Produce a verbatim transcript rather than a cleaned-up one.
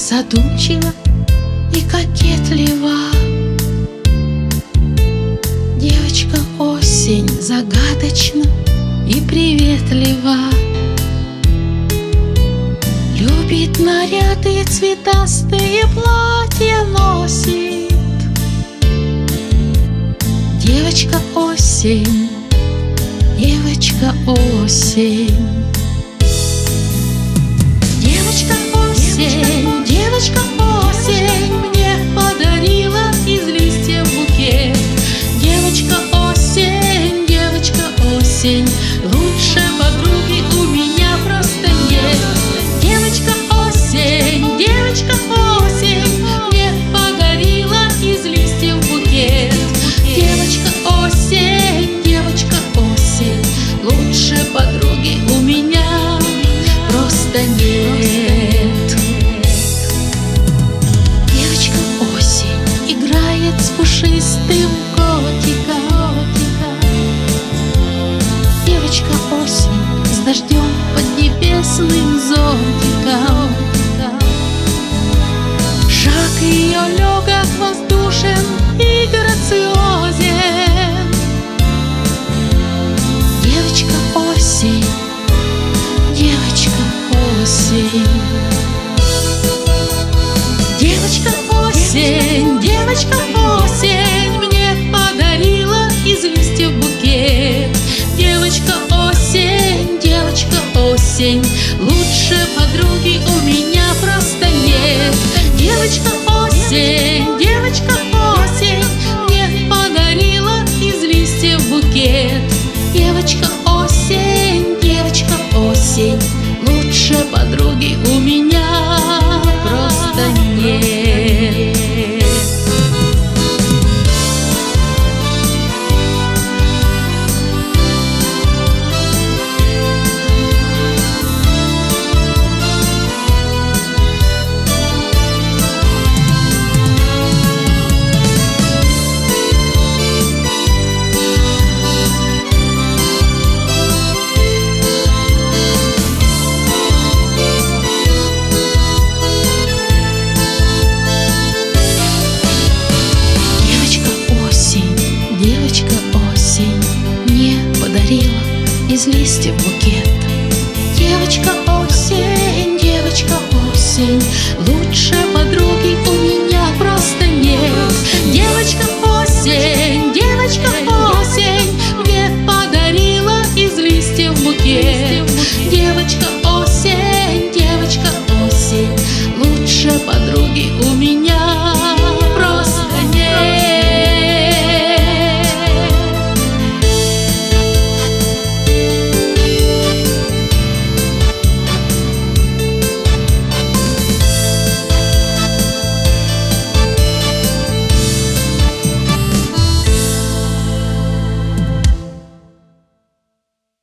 задумчива и кокетлива. Девочка осень загадочна и приветлива. Любит наряды, цветастые платья носит. Девочка осень, девочка осень. Девочка осень, девочка осень мне подарила из листьев букет. Девочка осень, девочка осень, лучше подруги у меня просто нет. Девочка осень, девочка осень мне подарила из листьев букет. Девочка осень, девочка осень, лучше подруги у меня просто нет. Девочка осень играет с пушистым котиком. Девочка осень с дождем под небесным зонтиком. Шаг ее легок, воздушен и грациозен. Девочка осень, девочка осень. Девочка осень, девочка осень мне подарила из листьев букет. Девочка осень, девочка осень, лучше подруги у меня просто нет. Девочка осень, девочка осень мне подарила из листьев букет. Девочка осень, девочка осень, лучше подруги у меня просто нет. Девочка осень мне подарила из листьев букет. Девочка осень, девочка осень,